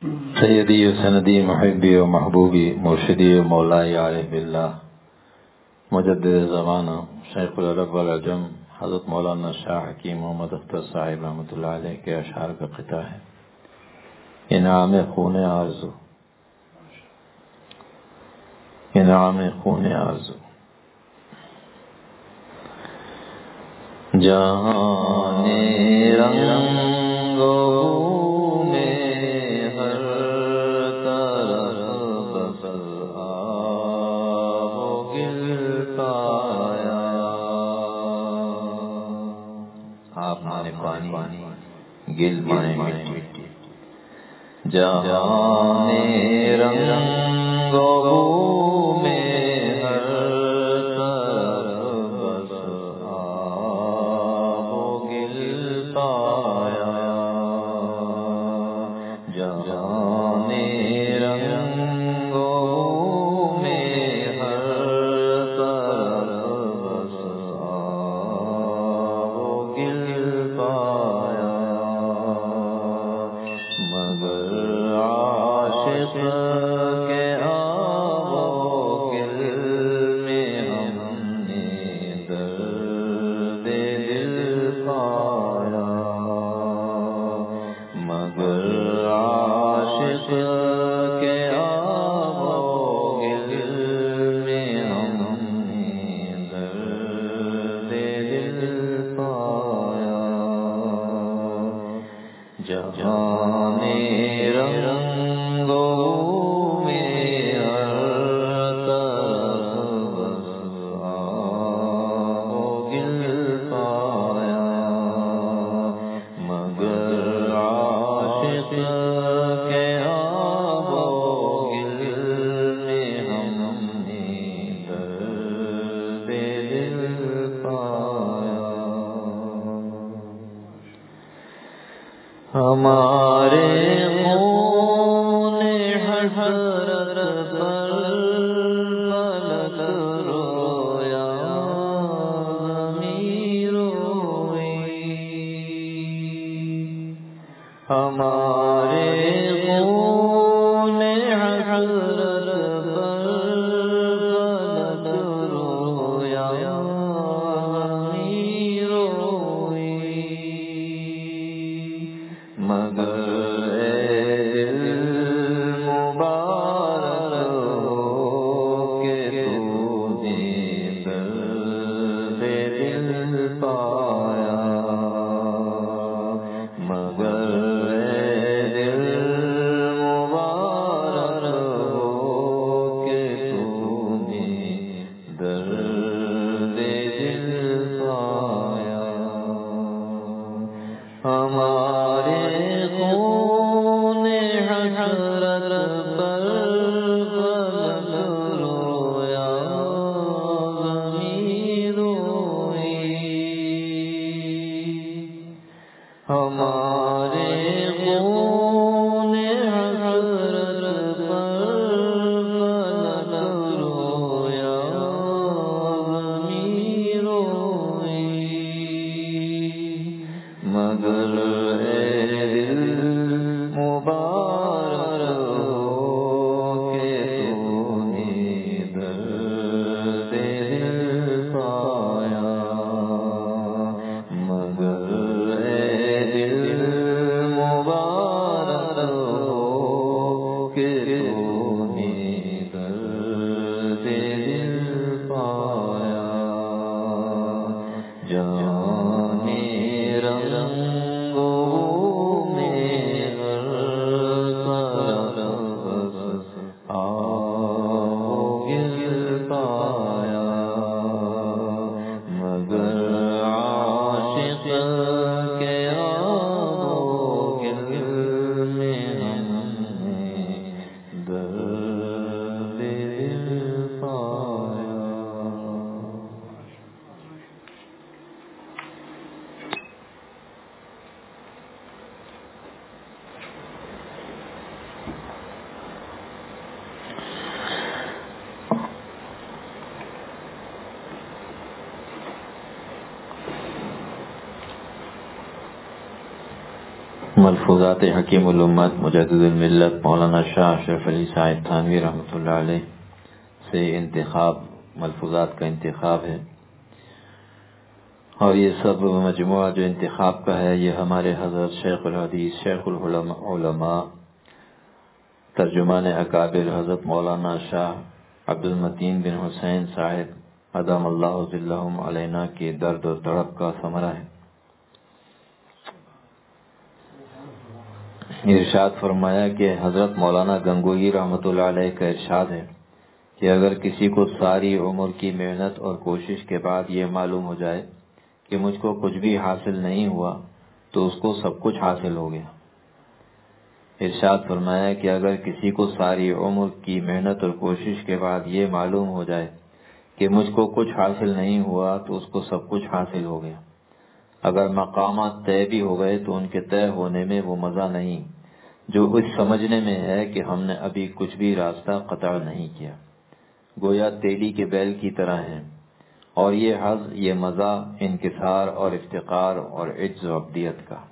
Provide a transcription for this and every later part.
سیدی و سندی محبی و محبوبی مرشدی و مولائی عارف باللہ مجدد زمانہ شیخ العرب والعجم حضرت مولانا شاہ حکیم محمد اختر صاحب رحمۃ اللہ علیہ کے اشعار کا قطع ہے۔ انعام خون آرزو، انعام خون آرزو۔ جہاں رنگ و میں ہر طرف بس آب و گل پایا، آپ نے پانی گل مانے مٹی۔ جہاں رنگ و میں ہر طرف بس آب و گل پایا، جہاں رنگ و میں ہر طرف بس آب و گل پایا، مگر عاشق کے آب و گل میں ہم نے درد دل پایا، مگر عاشق کے آب و گل میں ہم نے درد دل پایا، جہاں رنگ و میں ہر طرف بس آب و گل پایا، مگر عاشق کے آب و گل میں ہم نے درد دل پایا، ہمارے خون حسرت پر فلک رویا، زمین روئی، ہمارے خون حسرت پر فلک رویا، زمین روئی، مگر ہمارے خون حسرت پر فلک رویا، زمین روئی، ہمارے خون حسرت پر فلک رویا، زمین روئی، مگر رنگ میں ہر طرف ملفوظات حکیم الامت مجدد الملت مولانا شاہ اشرف علی صاحب تھانوی رحمۃ اللہ علیہ سے انتخاب ملفوظات کا انتخاب ہے، اور یہ سب مجموعہ جو انتخاب کا ہے یہ ہمارے حضرت شیخ الحدیث شیخ العلماء ترجمان اکابر حضرت مولانا شاہ عبد المتین بن حسین صاحب ادام اللہ ذلہم علینا کے درد و تڑپ کا ثمرہ ہے۔ ارشاد فرمایا کہ حضرت مولانا گنگوہی رحمۃ اللہ علیہ کا ارشاد ہے کہ اگر کسی کو ساری عمر کی محنت اور کوشش کے بعد یہ معلوم ہو جائے کہ مجھ کو کچھ بھی حاصل نہیں ہوا تو اس کو سب کچھ حاصل ہو گیا۔ ارشاد فرمایا کہ اگر کسی کو ساری عمر کی محنت اور کوشش کے بعد یہ معلوم ہو جائے کہ مجھ کو کچھ حاصل نہیں ہوا تو اس کو سب کچھ حاصل ہو گیا۔ اگر مقامات طے بھی ہو گئے تو ان کے طے ہونے میں وہ مزہ نہیں جو اس سمجھنے میں ہے کہ ہم نے ابھی کچھ بھی راستہ قطع نہیں کیا، گویا تیلی کے بیل کی طرح ہیں، اور یہ حظ یہ مزہ انکسار اور افتقار اور عجز و عبدیت کا۔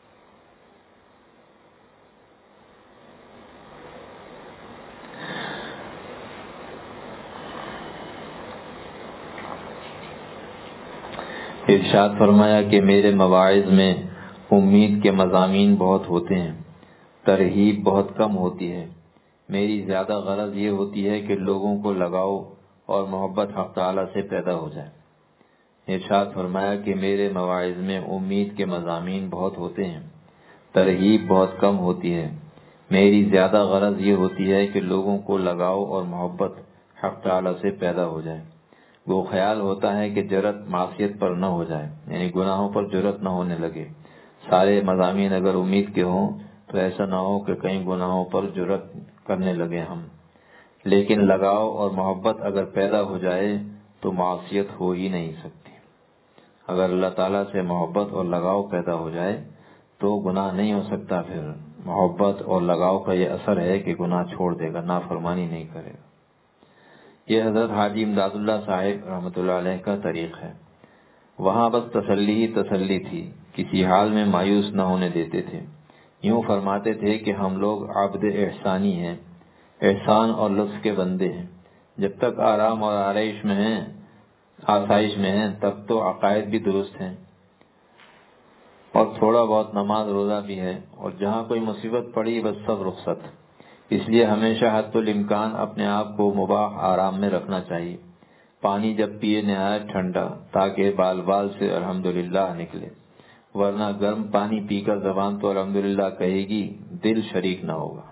ارشاد فرمایا کہ میرے مواعظ میں امید کے مضامین بہت ہوتے ہیں، ترغیب بہت کم ہوتی ہے۔ میری زیادہ غرض یہ ہوتی ہے کہ لوگوں کو لگاؤ اور محبت حق تعالی سے پیدا ہو جائے۔ ارشاد فرمایا کہ میرے مواعظ میں امید کے مضامین بہت ہوتے ہیں، ترغیب بہت کم ہوتی ہے۔ میری زیادہ غرض یہ ہوتی ہے کہ لوگوں کو لگاؤ اور محبت حق تعالی سے پیدا ہو جائے۔ وہ خیال ہوتا ہے کہ جرأت معصیت پر نہ ہو جائے، یعنی گناہوں پر جرأت نہ ہونے لگے۔ سارے مضامین اگر امید کے ہوں تو ایسا نہ ہو کہ کئی گناہوں پر جرأت کرنے لگے ہم، لیکن لگاؤ اور محبت اگر پیدا ہو جائے تو معصیت ہو ہی نہیں سکتی۔ اگر اللہ تعالیٰ سے محبت اور لگاؤ پیدا ہو جائے تو گناہ نہیں ہو سکتا۔ پھر محبت اور لگاؤ کا یہ اثر ہے کہ گناہ چھوڑ دے گا، نافرمانی نہیں کرے گا۔ یہ حضرت حاجی امداد اللہ صاحب رحمۃ اللہ علیہ کا طریق ہے۔ وہاں بس تسلی ہی تسلی تھی، کسی حال میں مایوس نہ ہونے دیتے تھے۔ یوں فرماتے تھے کہ ہم لوگ عبد احسانی ہیں، احسان اور لطف کے بندے ہیں۔ جب تک آرام اور آسائش میں ہیں تب تو عقائد بھی درست ہیں اور تھوڑا بہت نماز روزہ بھی ہے، اور جہاں کوئی مصیبت پڑی بس سب رخصت۔ اس لیے ہمیشہ حد الامکان اپنے آپ کو مباح آرام میں رکھنا چاہیے۔ پانی جب پیے نہایت ٹھنڈا تاکہ بال بال سے الحمدللہ نکلے، ورنہ گرم پانی پی کر زبان تو الحمدللہ کہے گی، دل شریک نہ ہوگا۔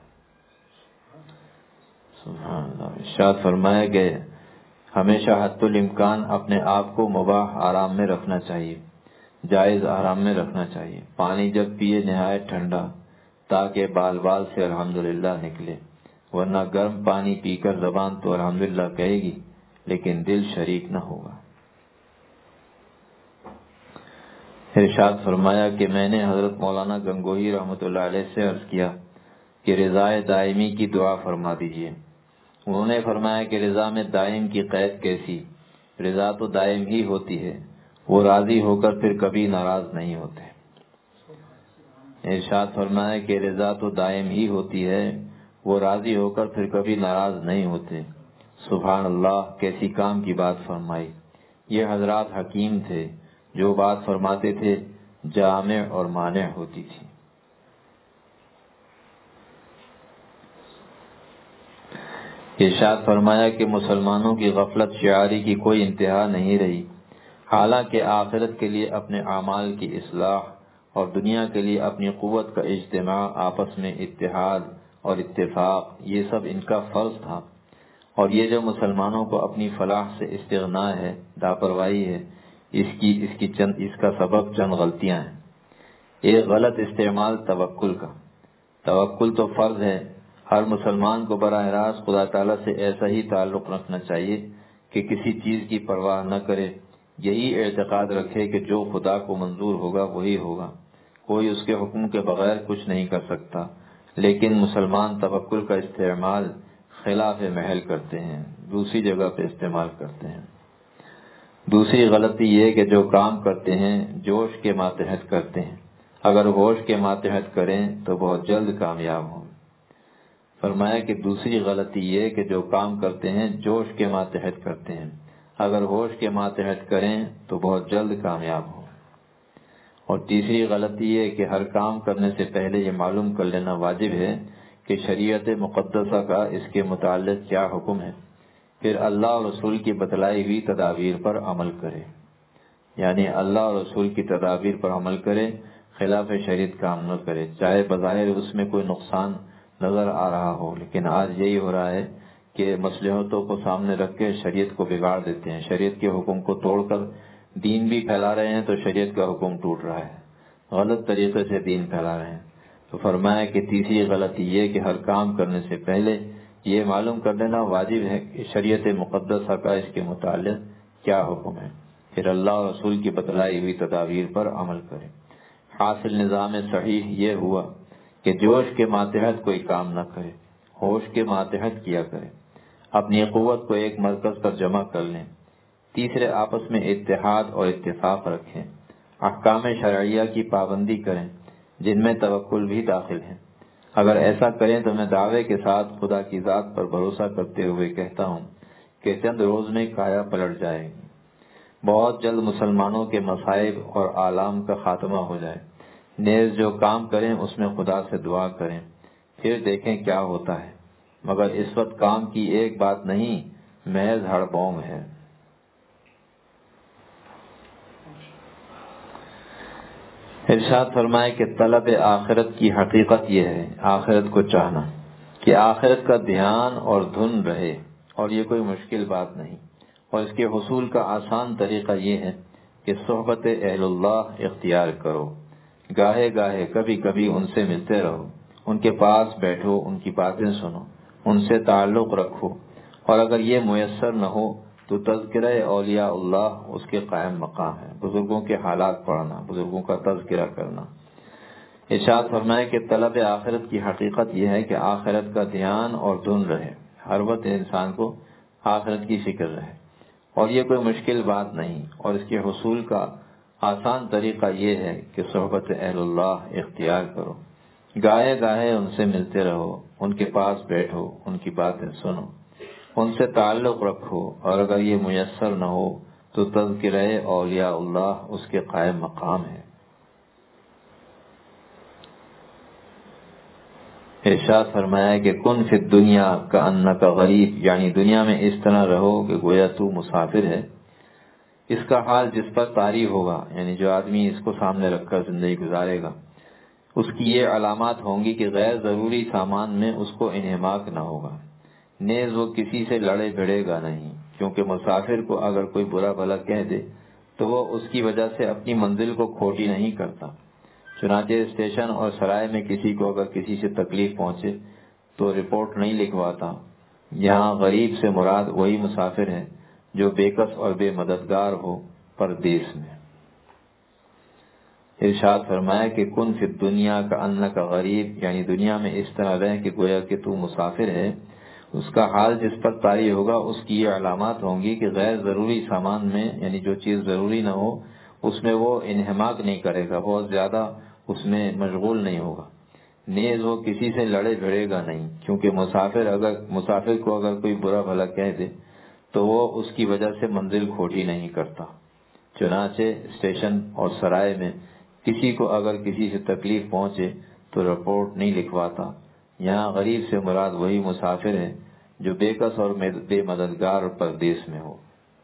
سبحان اللہ۔ ارشاد فرمایا کہ ہمیشہ حد الامکان اپنے آپ کو مباح آرام میں رکھنا چاہیے، جائز آرام میں رکھنا چاہیے۔ پانی جب پیے نہایت ٹھنڈا تاکہ بال بال سے الحمدللہ نکلے، ورنہ گرم پانی پی کر زبان تو الحمدللہ کہے گی لیکن دل شریک نہ ہوگا۔ ارشاد فرمایا کہ میں نے حضرت مولانا گنگوہی رحمۃ اللہ علیہ سے عرض کیا کہ رضائے دائمی کی دعا فرما دیجیے۔ انہوں نے فرمایا کہ رضا میں دائم کی قید کیسی؟ رضا تو دائم ہی ہوتی ہے، وہ راضی ہو کر پھر کبھی ناراض نہیں ہوتے۔ ارشاد فرمایا کہ رضا تو دائم ہی ہوتی ہے، وہ راضی ہو کر پھر کبھی ناراض نہیں ہوتے۔ سبحان اللہ، کیسی کام کی بات فرمائی۔ یہ حضرات حکیم تھے، جو بات فرماتے تھے جامع اور مانع ہوتی تھی۔ ارشاد فرمایا کہ مسلمانوں کی غفلت شعاری کی کوئی انتہا نہیں رہی، حالانکہ آخرت کے لیے اپنے اعمال کی اصلاح اور دنیا کے لیے اپنی قوت کا اجتماع، آپس میں اتحاد اور اتفاق، یہ سب ان کا فرض تھا۔ اور یہ جو مسلمانوں کو اپنی فلاح سے استغنا ہے، لاپرواہی ہے، اس کا سبب چند غلطیاں ہیں۔ ایک غلط استعمال توکل کا۔ توکل تو فرض ہے، ہر مسلمان کو براہ راست خدا تعالیٰ سے ایسا ہی تعلق رکھنا چاہیے کہ کسی چیز کی پرواہ نہ کرے، یہی اعتقاد رکھے کہ جو خدا کو منظور ہوگا وہی ہوگا، کوئی اس کے حکم کے بغیر کچھ نہیں کر سکتا۔ لیکن مسلمان توکل کا استعمال خلاف محل کرتے ہیں، دوسری جگہ پہ استعمال کرتے ہیں۔ دوسری غلطی یہ کہ جو کام کرتے ہیں جوش کے ماتحت کرتے ہیں، اگر ہوش کے ماتحت کریں تو بہت جلد کامیاب ہوں۔ فرمایا کہ دوسری غلطی یہ کہ جو کام کرتے ہیں جوش کے ماتحت کرتے ہیں، اگر ہوش کے ماتحت کریں تو بہت جلد کامیاب ہوں۔ اور تیسری غلطی یہ کہ ہر کام کرنے سے پہلے یہ معلوم کر لینا واجب ہے کہ شریعت مقدسہ کا اس کے متعلق کیا حکم ہے، پھر اللہ اور رسول کی بتلائی ہوئی تدابیر پر عمل کرے، یعنی اللہ اور رسول کی تدابیر پر عمل کرے، خلاف شریعت کام نہ کرے، چاہے بظاہر اس میں کوئی نقصان نظر آ رہا ہو۔ لیکن آج یہی ہو رہا ہے کہ مصلحتوں کو سامنے رکھ کے شریعت کو بگاڑ دیتے ہیں، شریعت کے حکم کو توڑ کر دین بھی پھیلا رہے ہیں تو شریعت کا حکم ٹوٹ رہا ہے، غلط طریقے سے دین پھیلا رہے ہیں۔ تو فرمایا کہ تیسری غلطی یہ کہ ہر کام کرنے سے پہلے یہ معلوم کر لینا واجب ہے کہ شریعت مقدسہ کا اس کے متعلق کیا حکم ہے، پھر اللہ اور رسول کی بتلائی ہوئی تدابیر پر عمل کرے۔ حاصل نظام صحیح یہ ہوا کہ جوش کے ماتحت کوئی کام نہ کرے، ہوش کے ماتحت کیا کرے، اپنی قوت کو ایک مرکز پر جمع کر لیں، تیسرے آپس میں اتحاد اور اتفاق رکھیں، احکام شرعیہ کی پابندی کریں جن میں توکل بھی داخل ہے۔ اگر ایسا کریں تو میں دعوے کے ساتھ خدا کی ذات پر بھروسہ کرتے ہوئے کہتا ہوں کہ چند روز میں کایا پلٹ جائے گی، بہت جلد مسلمانوں کے مصائب اور آلام کا خاتمہ ہو جائے۔ نیز جو کام کریں اس میں خدا سے دعا کریں، پھر دیکھیں کیا ہوتا ہے، مگر اس وقت کام کی ایک بات نہیں، محض ہڑ بونگ ہے۔ ارشاد فرمائے کہ طلب آخرت کی حقیقت یہ ہے، آخرت کو چاہنا، کہ آخرت کا دھیان اور دھن رہے، اور یہ کوئی مشکل بات نہیں، اور اس کے حصول کا آسان طریقہ یہ ہے کہ صحبت اہل اللہ اختیار کرو، گاہے گاہے کبھی کبھی ان سے ملتے رہو، ان کے پاس بیٹھو، ان کی باتیں سنو، ان سے تعلق رکھو، اور اگر یہ میسر نہ ہو تو تذکرہ اولیاء اللہ اس کے قائم مقام ہے، بزرگوں کے حالات پڑھنا، بزرگوں کا تذکرہ کرنا۔ ارشاد فرمائے کہ طلب آخرت کی حقیقت یہ ہے کہ آخرت کا دھیان اور دھن رہے، ہر وقت انسان کو آخرت کی فکر رہے، اور یہ کوئی مشکل بات نہیں، اور اس کے حصول کا آسان طریقہ یہ ہے کہ صحبت اہل اللہ اختیار کرو، گاہے گاہے ان سے ملتے رہو، ان کے پاس بیٹھو، ان کی باتیں سنو، ان سے تعلق رکھو، اور اگر یہ میسر نہ ہو تو تذکرہ اولیاء اللہ اس کے قائم مقام ہے۔ ارشاد فرمایا کہ کن فی الدنیا کأنک غریب، یعنی دنیا میں اس طرح رہو کہ گویا تو مسافر ہے۔ اس کا حال جس پر طاری ہوگا، یعنی جو آدمی اس کو سامنے رکھ کر زندگی گزارے گا، اس کی یہ علامات ہوں گی کہ غیر ضروری سامان میں اس کو انہماک نہ ہوگا، نیز وہ کسی سے لڑے بھڑے گا نہیں، کیونکہ مسافر کو اگر کوئی برا بھلا کہہ دے تو وہ اس کی وجہ سے اپنی منزل کو کھوٹی نہیں کرتا۔ چنانچہ اسٹیشن اور سرائے میں کسی کو اگر کسی سے تکلیف پہنچے تو رپورٹ نہیں لکھواتا۔ یہاں غریب سے مراد وہی مسافر ہے جو بے کس اور بے مددگار ہو پردیس میں۔ ارشاد فرمایا کہ کن فی الدنیا کأنک غریب، یعنی دنیا میں اس طرح رہ کہ گویا کہ تو مسافر ہے۔ اس کا حال جس پر طاری ہوگا اس کی یہ علامات ہوں گی کہ غیر ضروری سامان میں، یعنی جو چیز ضروری نہ ہو اس میں وہ انہماک نہیں کرے گا، بہت زیادہ اس میں مشغول نہیں ہوگا، نیز وہ کسی سے لڑے بھڑے گا نہیں، کیونکہ مسافر کو اگر کوئی برا بھلا کہہ دے تو وہ اس کی وجہ سے منزل کھوٹی نہیں کرتا۔ چنانچہ اسٹیشن اور سرائے میں کسی کو اگر کسی سے تکلیف پہنچے تو رپورٹ نہیں لکھواتا۔ یہاں غریب سے مراد وہی مسافر ہے جو بے کس اور بے مددگار پردیس میں ہو۔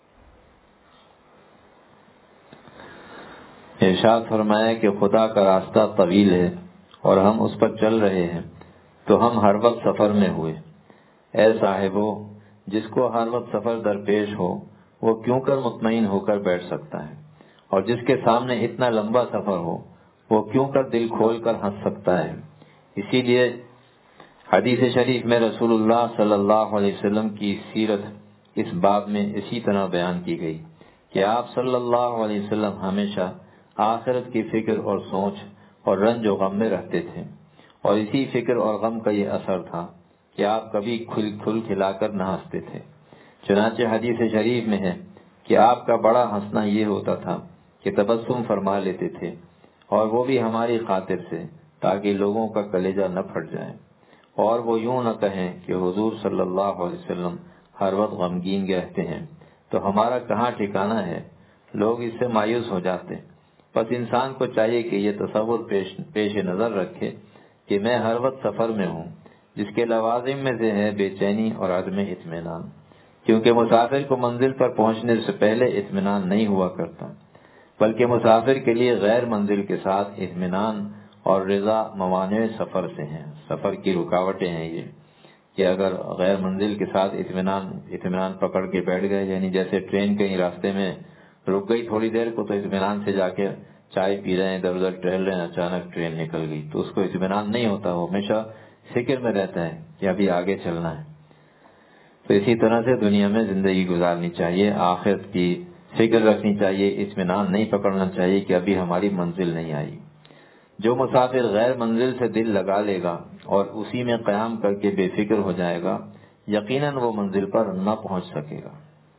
ارشاد فرمایا کہ خدا کا راستہ طویل ہے اور ہم اس پر چل رہے ہیں تو ہم ہر وقت سفر میں ہوئے۔ اے صاحبو، جس کو ہر وقت سفر درپیش ہو وہ کیوں کر مطمئن ہو کر بیٹھ سکتا ہے، اور جس کے سامنے اتنا لمبا سفر ہو وہ کیوں کر دل کھول کر ہنس سکتا ہے۔ اسی لیے حدیث شریف میں رسول اللہ صلی اللہ علیہ وسلم کی سیرت اس باب میں اسی طرح بیان کی گئی کہ آپ صلی اللہ علیہ وسلم ہمیشہ آخرت کی فکر اور سوچ اور رنج و غم میں رہتے تھے، اور اسی فکر اور غم کا یہ اثر تھا کہ آپ کبھی کھل کھلا کر نہ ہنستے تھے۔ چنانچہ حدیث شریف میں ہے کہ آپ کا بڑا ہنسنا یہ ہوتا تھا کہ تبسم فرما لیتے تھے، اور وہ بھی ہماری خاطر سے، تاکہ لوگوں کا کلیجہ نہ پھٹ جائے، اور وہ یوں نہ کہیں کہ حضور صلی اللہ علیہ وسلم ہر وقت غمگین رہتے ہیں، تو ہمارا کہاں ٹھکانہ ہے۔ لوگ اس سے مایوس ہو جاتے۔ بس انسان کو چاہیے کہ یہ تصور پیش نظر رکھے کہ میں ہر وقت سفر میں ہوں، جس کے لوازم میں سے ہے بے چینی اور عدم اطمینان، کیونکہ مسافر کو منزل پر پہنچنے سے پہلے اطمینان نہیں ہوا کرتا، بلکہ مسافر کے لیے غیر منزل کے ساتھ اطمینان اور رضا موانع سفر سے ہیں، سفر کی رکاوٹیں ہیں یہ، کہ اگر غیر منزل کے ساتھ اطمینان پکڑ کے بیٹھ گئے، یعنی جیسے ٹرین کہیں راستے میں رک گئی تھوڑی دیر کو، تو اطمینان سے جا کے چائے پی رہے ہیں، ادھر ادھر ٹہل رہے ہیں، اچانک ٹرین نکل گئی تو اس کو اطمینان نہیں ہوتا، وہ ہمیشہ فکر میں رہتا ہے کہ ابھی آگے چلنا ہے۔ تو اسی طرح سے دنیا میں زندگی گزارنی چاہیے، آخرت کی فکر رکھنی چاہیے، اطمینان نہیں پکڑنا چاہیے کہ ابھی ہماری منزل نہیں آئی۔ جو مسافر غیر منزل سے دل لگا لے گا اور اسی میں قیام کر کے بے فکر ہو جائے گا، یقیناً وہ منزل پر نہ پہنچ سکے گا۔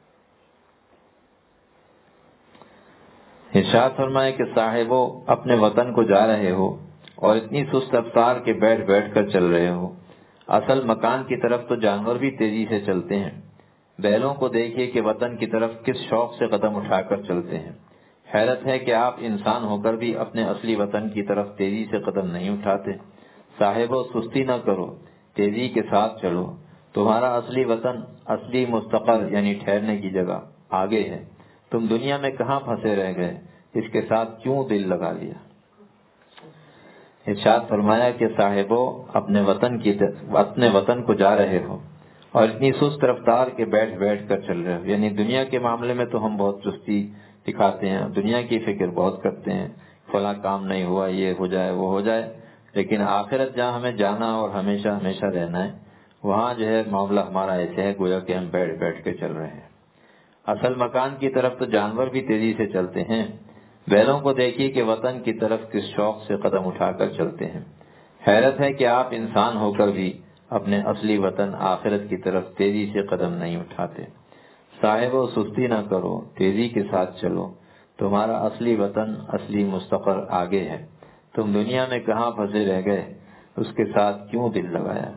ارشاد فرمائے کہ صاحبو، اپنے وطن کو جا رہے ہو اور اتنی سست رفتار کے بیٹھ کر چل رہے ہو۔ اصل مکان کی طرف تو جانور بھی تیزی سے چلتے ہیں۔ بیلوں کو دیکھیے کہ وطن کی طرف کس شوق سے قدم اٹھا کر چلتے ہیں۔ حیرت ہے کہ آپ انسان ہو کر بھی اپنے اصلی وطن کی طرف تیزی سے قدم نہیں اٹھاتے۔ صاحبو، سستی نہ کرو، تیزی کے ساتھ چلو۔ تمہارا اصلی وطن، اصلی مستقر یعنی ٹھہرنے کی جگہ آگے ہے۔ تم دنیا میں کہاں پھنسے رہ گئے، اس کے ساتھ کیوں دل لگا لیا۔ ارشاد فرمایا کہ صاحبو، اپنے وطن کو جا رہے ہو اور اتنی سست رفتار کے بیٹھ کر چل رہے ہو، یعنی دنیا کے معاملے میں تو ہم بہت سستی دکھاتے ہیں، دنیا کی فکر بہت کرتے ہیں، فلاں کام نہیں ہوا، یہ ہو جائے وہ ہو جائے، لیکن آخرت جہاں ہمیں جانا اور ہمیشہ ہمیشہ رہنا ہے، وہاں جو ہے معاملہ ہمارا ایسے ہے گویا کہ ہم بیٹھ کے چل رہے ہیں۔ اصل مکان کی طرف تو جانور بھی تیزی سے چلتے ہیں۔ بیلوں کو دیکھیے کہ وطن کی طرف کس شوق سے قدم اٹھا کر چلتے ہیں۔ حیرت ہے کہ آپ انسان ہو کر بھی اپنے اصلی وطن آخرت کی طرف تیزی سے قدم نہیں اٹھاتے۔ صاحبو، سستی نہ کرو، تیزی کے ساتھ چلو۔ تمہارا اصلی وطن، اصلی مستقر آگے ہے۔ تم دنیا میں کہاں پھنسے رہ گئے، اس کے ساتھ کیوں دل لگایا۔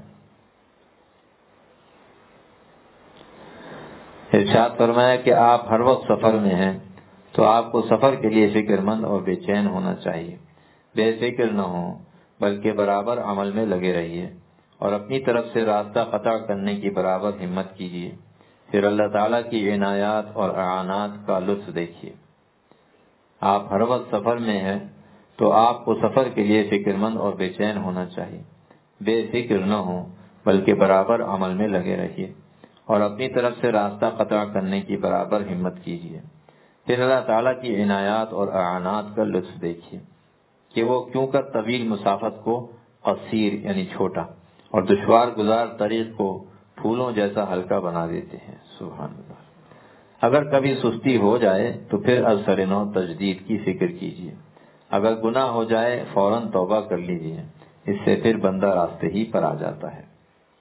ارشاد فرمایا کہ آپ ہر وقت سفر میں ہیں، تو آپ کو سفر کے لیے فکر مند اور بے چین ہونا چاہیے۔ بے فکر نہ ہوں، بلکہ برابر عمل میں لگے رہیے اور اپنی طرف سے راستہ قطع کرنے کی برابر ہمت کیجیے۔ پھر اللہ تعالیٰ کی عنایات اور اعانات کا لطف دیکھیے۔ آپ ہر وقت سفر میں ہیں تو آپ کو سفر کے لیے فکر مند اور بے چین ہونا چاہیے۔ بے فکر نہ ہوں، بلکہ برابر عمل میں لگے رہیے اور اپنی طرف سے راستہ قطع کرنے کی برابر ہمت کیجیے۔ پھر اللہ تعالیٰ کی عنایات اور اعانات کا لطف دیکھیے کہ وہ کیوں کر طویل مسافت کو قصیر یعنی چھوٹا اور دشوار گزار طریق کو پھولوں جیسا ہلکا بنا دیتے ہیں۔ سبحان اللہ۔ اگر کبھی سستی ہو جائے تو پھر از سر نو تجدید کی فکر کیجیے۔ اگر گناہ ہو جائے فوراً توبہ کر لیجیے، اس سے پھر بندہ راستے ہی پر آ جاتا ہے۔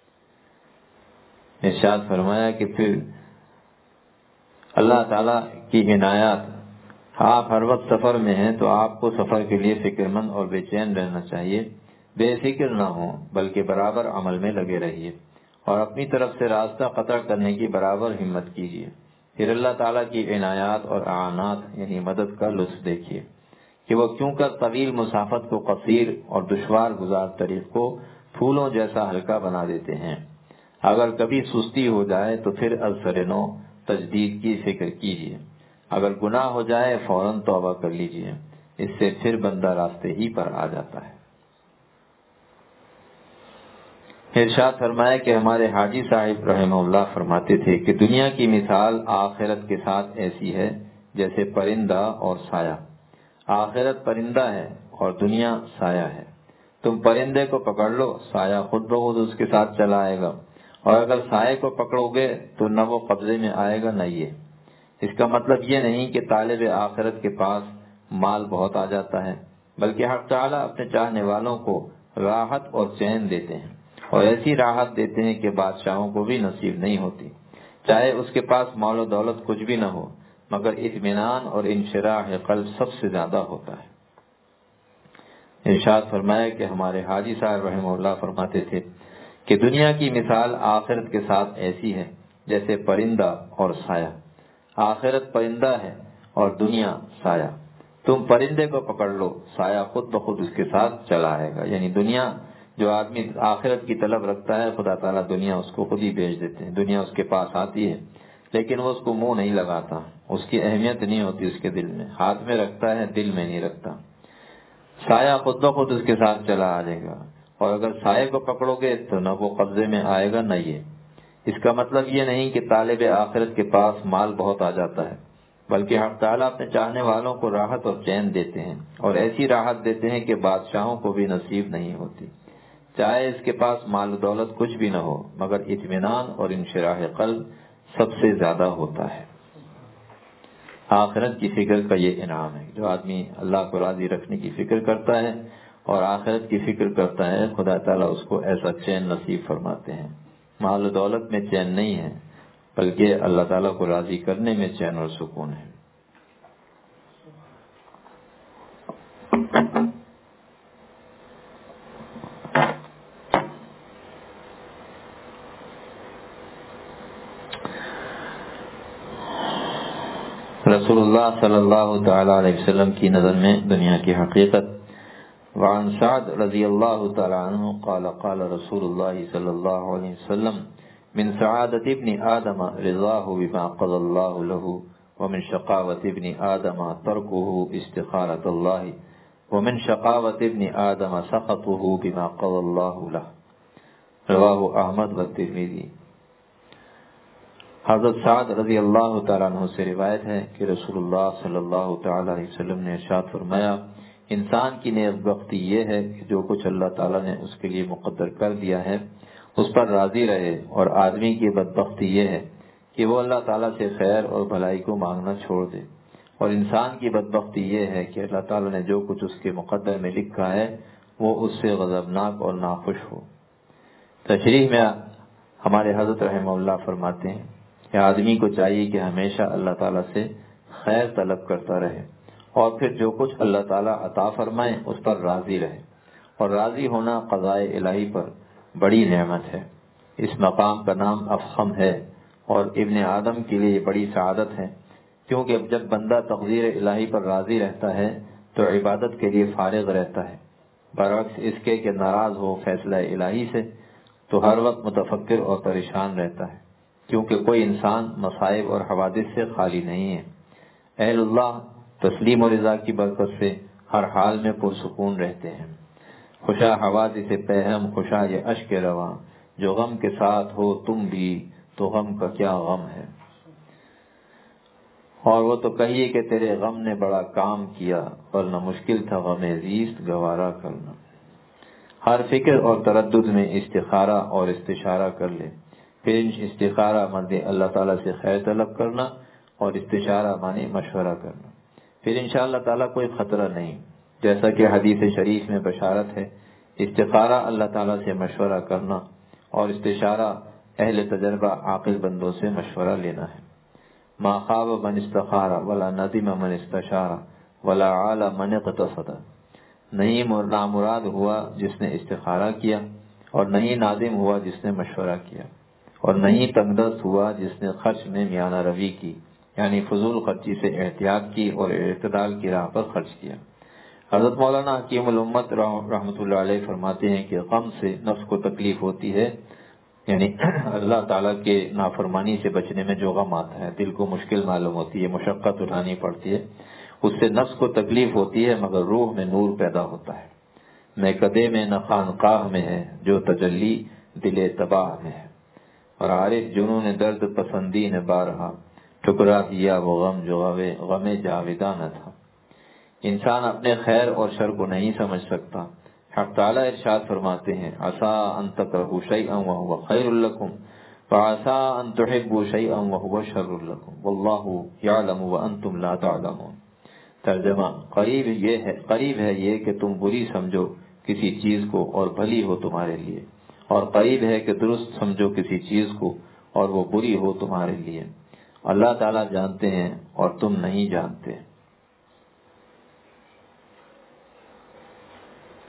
ارشاد فرمایا کہ پھر اللہ تعالیٰ کی عنایات، آپ ہر وقت سفر میں ہیں تو آپ کو سفر کے لیے فکر مند اور بے چین رہنا چاہیے۔ بے فکر نہ ہوں، بلکہ برابر عمل میں لگے رہیے اور اپنی طرف سے راستہ قطع کرنے کی برابر ہمت کیجیے۔ پھر اللہ تعالیٰ کی عنایات اور اعانات یعنی مدد کا لطف دیکھیے کہ وہ کیوں کر طویل مسافت کو قصیر اور دشوار گزار طریق کو پھولوں جیسا ہلکا بنا دیتے ہیں۔ اگر کبھی سستی ہو جائے تو پھر از سر نو تجدید کی فکر کیجیے۔ اگر گناہ ہو جائے فوراً توبہ کر لیجیے، اس سے پھر بندہ راستے ہی پر آ جاتا ہے۔ ارشاد فرمایا کہ ہمارے حاجی صاحب رحمہ اللہ فرماتے تھے کہ دنیا کی مثال آخرت کے ساتھ ایسی ہے جیسے پرندہ اور سایہ۔ آخرت پرندہ ہے اور دنیا سایہ ہے۔ تم پرندے کو پکڑ لو، سایہ خود بخود اس کے ساتھ چلا آئے گا، اور اگر سائے کو پکڑو گے تو نہ وہ قبضے میں آئے گا نہ یہ۔ اس کا مطلب یہ نہیں کہ طالب آخرت کے پاس مال بہت آ جاتا ہے، بلکہ حق تعالیٰ اپنے چاہنے والوں کو راحت اور چین دیتے ہیں، اور ایسی راحت دیتے ہیں کہ بادشاہوں کو بھی نصیب نہیں ہوتی، چاہے اس کے پاس مال و دولت کچھ بھی نہ ہو، مگر اطمینان اور انشراح قلب سب سے زیادہ ہوتا ہے۔ ارشاد فرمایا کہ ہمارے حاجی صاحب رحمہ اللہ فرماتے تھے کہ دنیا کی مثال آخرت کے ساتھ ایسی ہے جیسے پرندہ اور سایہ۔ آخرت پرندہ ہے اور دنیا سایہ۔ تم پرندے کو پکڑ لو، سایہ خود بخود اس کے ساتھ چلا آئے گا۔ یعنی دنیا، جو آدمی آخرت کی طلب رکھتا ہے، خدا تعالیٰ دنیا اس کو خود ہی بھیج دیتے ہیں۔ دنیا اس کے پاس آتی ہے لیکن وہ اس کو منہ نہیں لگاتا، اس کی اہمیت نہیں ہوتی اس کے دل میں، ہاتھ میں رکھتا ہے دل میں نہیں رکھتا۔ سایہ خود بخود اس کے ساتھ چلا آ جائے گا، اور اگر سائے کو پکڑو گے تو نہ وہ قبضے میں آئے گا نہ یہ۔ اس کا مطلب یہ نہیں کہ طالب آخرت کے پاس مال بہت آ جاتا ہے، بلکہ حق تعالیٰ اپنے چاہنے والوں کو راحت اور چین دیتے ہیں، اور ایسی راحت دیتے ہیں کہ بادشاہوں کو بھی نصیب نہیں ہوتی۔ چاہے اس کے پاس مال و دولت کچھ بھی نہ ہو، مگر اطمینان اور انشراح قلب سب سے زیادہ ہوتا ہے۔ آخرت کی فکر کا یہ انعام ہے۔ جو آدمی اللہ کو راضی رکھنے کی فکر کرتا ہے اور آخرت کی فکر کرتا ہے، خدا تعالیٰ اس کو ایسا چین نصیب فرماتے ہیں۔ مال و دولت میں چین نہیں ہے، بلکہ اللہ تعالیٰ کو راضی کرنے میں چین اور سکون ہے۔ رسول اللہ صلی اللہ تعالی علیہ وسلم کی نظر میں دنیا کی حقیقت۔ وعن سعد رضی اللہ تعالی عنہ قال قال رسول اللہ صلی اللہ علیہ وسلم من سعادت ابن آدم رضاہ بما قضى اللہ له ومن شقاوت ابن آدم ترکه استخارۃ اللہ ومن شقاوت ابن آدم سخطه بما قضى اللہ له رواہ احمد والترمذی۔ حضرت سعد رضی اللہ تعالیٰ عنہ سے روایت ہے کہ رسول اللہ صلی اللہ تعالیٰ علیہ وسلم نے ارشاد فرمایا، انسان کی نیک بختی یہ ہے کہ جو کچھ اللہ تعالیٰ نے اس کے لیے مقدر کر دیا ہے اس پر راضی رہے، اور آدمی کی بدبختی یہ ہے کہ وہ اللہ تعالیٰ سے خیر اور بھلائی کو مانگنا چھوڑ دے، اور انسان کی بدبختی یہ ہے کہ اللہ تعالیٰ نے جو کچھ اس کے مقدر میں لکھا ہے وہ اس سے غضبناک اور ناخوش ہو۔ تشریح میں ہمارے حضرت رحمہ اللہ فرماتے ہیں کہ آدمی کو چاہیے کہ ہمیشہ اللہ تعالیٰ سے خیر طلب کرتا رہے، اور پھر جو کچھ اللہ تعالیٰ عطا فرمائے اس پر راضی رہے، اور راضی ہونا قضاء الہی پر بڑی نعمت ہے۔ اس مقام کا نام افخم ہے، اور ابن آدم کے لیے بڑی سعادت ہے، کیونکہ جب بندہ تقدیر الہی پر راضی رہتا ہے تو عبادت کے لیے فارغ رہتا ہے، برعکس اس کے کہ ناراض ہو فیصلہ الہی سے تو ہر وقت متفکر اور پریشان رہتا ہے، کیونکہ کوئی انسان مصائب اور حوادث سے خالی نہیں ہے۔ اہل اللہ تسلیم و رضا کی برکت سے ہر حال میں پرسکون رہتے ہیں۔ خوشا حوادث پہم خوشا یہ اشک رواں، جو غم کے ساتھ ہو تم بھی تو غم کا کیا غم ہے۔ اور وہ تو کہیے کہ تیرے غم نے بڑا کام کیا، ورنہ مشکل تھا غم زیست گوارا کرنا۔ ہر فکر اور تردد میں استخارہ اور استشارہ کر لے۔ پھر استخارہ مانے اللہ تعالیٰ سے خیر طلب کرنا، اور استشارہ مانے مشورہ کرنا، پھر انشاءاللہ تعالیٰ کوئی خطرہ نہیں۔ جیسا کہ حدیث شریف میں بشارت ہے، استخارہ اللہ تعالیٰ سے مشورہ کرنا اور استشارہ اہل تجربہ عاقل بندوں سے مشورہ لینا ہے۔ ما خاب من استخارہ ولا ندم من استشارہ ولا عال من اقتصد۔ نہیں نامراد ہوا جس نے استخارہ کیا، اور نہیں نادم ہوا جس نے مشورہ کیا، اور نہیں تنگ دست ہوا جس نے خرچ میں میانہ روی کی، یعنی فضول خرچی سے احتیاط کی اور اعتدال کی راہ پر خرچ کیا۔ حضرت مولانا حکیم الامت رحمۃ اللہ علیہ فرماتے ہیں کہ غم سے نفس کو تکلیف ہوتی ہے، یعنی اللہ تعالیٰ کے نافرمانی سے بچنے میں جو غم آتا ہے، دل کو مشکل معلوم ہوتی ہے، مشقت اٹھانی پڑتی ہے، اس سے نفس کو تکلیف ہوتی ہے، مگر روح میں نور پیدا ہوتا ہے۔ میں کدے میں نہ خانقاہ میں ہے جو تجلی دل تباہ میں ہے، اور عارف جنون درد پسندی نے بارہا ٹھکرا دیا وہ غم جو غم جاویداں نہ تھا۔ انسان اپنے خیر اور شر کو نہیں سمجھ سکتا۔ حق تعالیٰ ارشاد فرماتے ہیں، عسیٰ ان تکرہوا شیئا وہو خیر لکم وعسیٰ ان تحبوا شیئا وہو شر لکم واللہ یعلم وانتم لا تعلمون۔ ترجمہ، قریب ہے یہ کہ تم بری سمجھو کسی چیز کو اور بھلی ہو تمہارے لیے، اور قریب ہے کہ درست سمجھو کسی چیز کو اور وہ بری ہو تمہارے لیے۔ اللہ تعالیٰ جانتے ہیں اور تم نہیں جانتے۔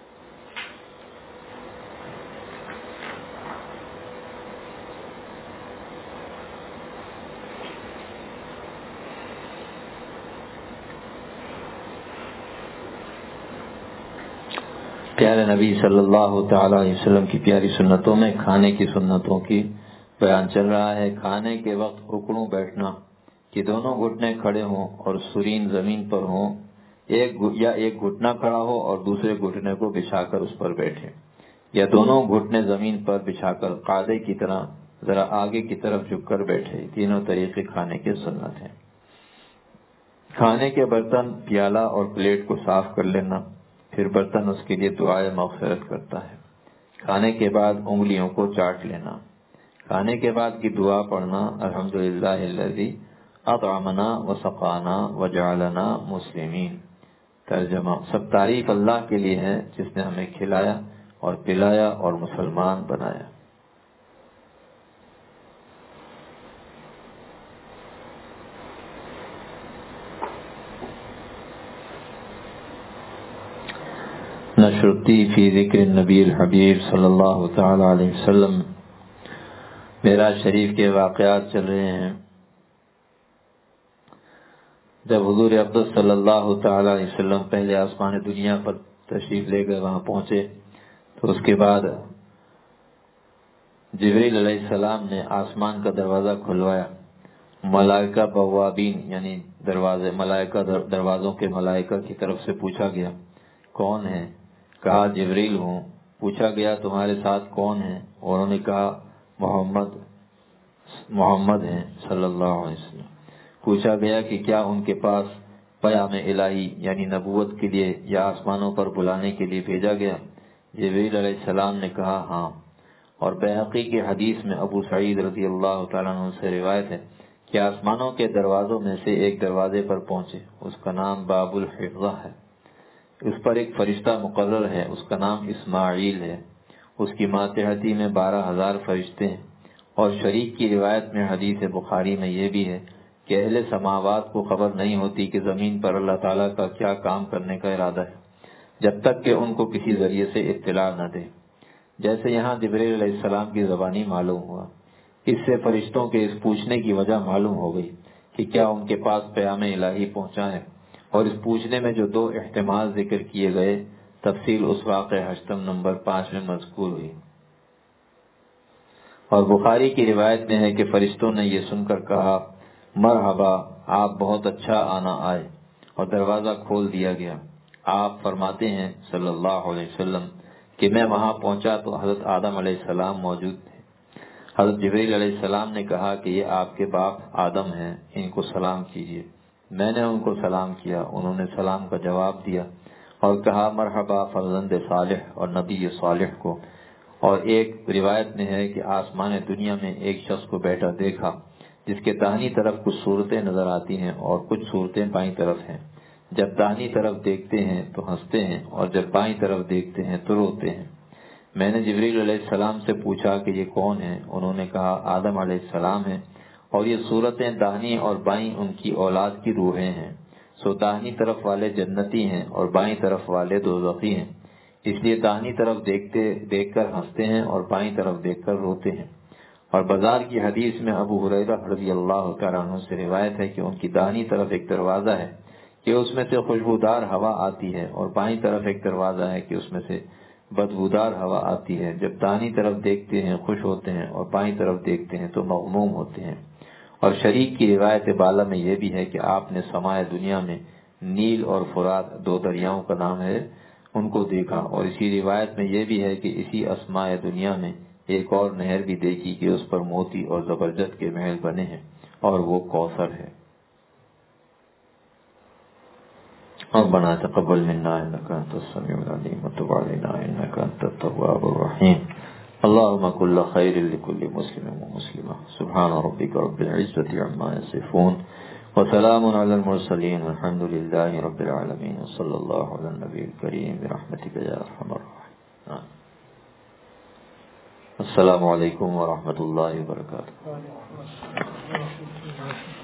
پیارے نبی صلی اللہ تعالی علیہ وسلم کی پیاری سنتوں میں کھانے کی سنتوں کی بیان چل رہا ہے۔ کھانے کے وقت اکڑوں بیٹھنا کہ دونوں گھٹنے کھڑے ہوں اور سرین زمین پر ہوں، ایک گھٹنا کھڑا ہو اور دوسرے گھٹنے کو بچھا کر اس پر بیٹھے، یا دونوں گھٹنے زمین پر بچھا کر قاعدے کی طرح ذرا آگے کی طرف جھک کر بیٹھے۔ تینوں طریقے کھانے کے سنت ہیں۔ کھانے کے برتن، پیالہ اور پلیٹ کو صاف کر لینا، پھر برتن اس کے لیے دعائے مغفرت کرتا ہے۔ کھانے کے بعد انگلیوں کو چاٹ لینا۔ کھانے کے بعد کی دعا پڑھنا، الحمدللہ الذی اطعمنا وسقانا وجعلنا مسلمین۔ ترجمہ: سب تعریف اللہ کے لیے ہے جس نے ہمیں کھلایا اور پلایا اور مسلمان بنایا۔ نشرتی فی ذکر النبی الحبیب صلی اللہ تعالی علیہ وسلم۔ معراج شریف کے واقعات چل رہے ہیں۔ جب حضور اقدس صلی اللہ تعالی علیہ وسلم پہلے آسمان دنیا پر تشریف لے کر وہاں پہنچے تو اس کے بعد جبریل علیہ السلام نے آسمان کا دروازہ کھلوایا۔ ملائکہ بوابین یعنی دروازوں کے ملائکہ کی طرف سے پوچھا گیا کون ہے؟ کہا جبریل ہوں۔ پوچھا گیا تمہارے ساتھ کون ہے؟ اور انہوں نے کہا محمد ہیں صلی اللہ علیہ وسلم۔ پوچھا گیا کہ کیا ان کے پاس پیام الہی یعنی نبوت کے لیے یا آسمانوں پر بلانے کے لیے بھیجا گیا؟ جبریل علیہ السلام نے کہا ہاں۔ اور بیہقی کی حدیث میں ابو سعید رضی اللہ تعالیٰ عنہ سے روایت ہے کہ آسمانوں کے دروازوں میں سے ایک دروازے پر پہنچے، اس کا نام باب الحفظہ ہے۔ اس پر ایک فرشتہ مقرر ہے، اس کا نام اسماعیل ہے۔ اس کی ماتحتی میں 12,000 فرشتے ہیں۔ اور شریک کی روایت میں حدیث بخاری میں یہ بھی ہے کہ اہل سماوات کو خبر نہیں ہوتی کہ زمین پر اللہ تعالیٰ کا کیا کام کرنے کا ارادہ ہے جب تک کہ ان کو کسی ذریعے سے اطلاع نہ دے۔ جیسے یہاں جبریل علیہ السلام کی زبانی معلوم ہوا، اس سے فرشتوں کے اس پوچھنے کی وجہ معلوم ہو گئی کہ کیا ان کے پاس پیام الہی پہنچا ہے۔ اور اس پوچھنے میں جو 2 احتمال ذکر کیے گئے، تفصیل اس واقعہ ہشتم نمبر 5 میں مذکور ہوئی۔ اور بخاری کی روایت میں ہے کہ فرشتوں نے یہ سن کر کہا مرحبا، آپ بہت اچھا آنا آئے، اور دروازہ کھول دیا گیا۔ آپ فرماتے ہیں صلی اللہ علیہ وسلم کہ میں وہاں پہنچا تو حضرت آدم علیہ السلام موجود تھے۔ حضرت جبریل علیہ السلام نے کہا کہ یہ آپ کے باپ آدم ہیں، ان کو سلام کیجیے۔ میں نے ان کو سلام کیا، انہوں نے سلام کا جواب دیا اور کہا مرحبا فرزند صالح اور نبی صالح کو۔ اور ایک روایت میں ہے کہ آسمان دنیا میں ایک شخص کو بیٹھا دیکھا جس کے داہنی طرف کچھ صورتیں نظر آتی ہیں اور کچھ صورتیں بائیں طرف ہیں۔ جب داہنی طرف دیکھتے ہیں تو ہنستے ہیں اور جب بائیں طرف دیکھتے ہیں تو روتے ہیں۔ میں نے جبریل علیہ السلام سے پوچھا کہ یہ کون ہیں؟ انہوں نے کہا آدم علیہ السلام ہیں، اور یہ صورتیں داہنی اور بائیں ان کی اولاد کی روحیں ہیں۔ سو داہنی طرف والے جنتی ہیں اور بائیں طرف والے دوزخی ہیں، اس لیے داہنی طرف دیکھ کر ہنستے ہیں اور بائیں طرف دیکھ کر روتے ہیں۔ اور بازار کی حدیث میں ابو ہریرہ رضی اللہ تعالیٰ عنہ سے روایت ہے کہ ان کی داہنی طرف ایک دروازہ ہے کہ اس میں سے خوشبودار ہوا آتی ہے، اور بائیں طرف ایک دروازہ ہے کہ اس میں سے بدبودار ہوا آتی ہے۔ جب داہنی طرف دیکھتے ہیں خوش ہوتے ہیں اور بائیں طرف دیکھتے ہیں تو مغموم ہوتے ہیں۔ اور شریک کی روایت بالا میں یہ بھی ہے کہ آپ نے سمائے دنیا میں نیل اور فرات 2 دریاؤں کا نام ہے ان کو دیکھا، اور اسی روایت میں یہ بھی ہے کہ اسی اسمائے دنیا میں ایک اور نہر بھی دیکھی کہ اس پر موتی اور زبرجد کے محل بنے ہیں، اور وہ کوثر ہے۔ ربنا تقبل منا انك انت السميع العليم وتب علينا انك انت التواب الرحيم اللهم كل خير لكل مسلم ومسلمة سبحان ربك رب العزة عما يصفون وسلام على المرسلين والحمد لله رب العالمين وصلى الله على النبي الكريم برحمتك يا ارحم الراحمين۔ السلام علیکم ورحمۃ اللہ وبرکاتہ۔